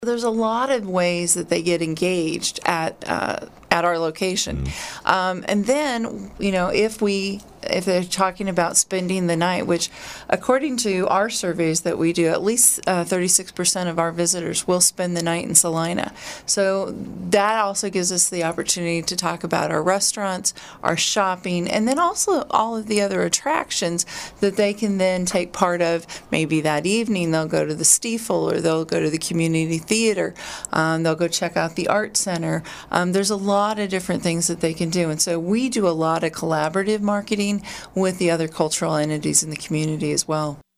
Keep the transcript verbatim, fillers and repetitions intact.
There's a lot of ways that they get engaged at uh, at our location, mm. um, and then you know if we if they're talking about spending the night, which according to our surveys that we do, at least uh, thirty-six percent of our visitors will spend the night in Salina. So that also gives us the opportunity to talk about our restaurants, our shopping, and then also all of the other attractions that they can then take part of. Maybe that evening they'll go to the Stiefel or they'll go to the community theater. Um, they'll go check out the art center. Um, there's a lot of different things that they can do, and so we do a lot of collaborative marketing with the other cultural entities in the community as well.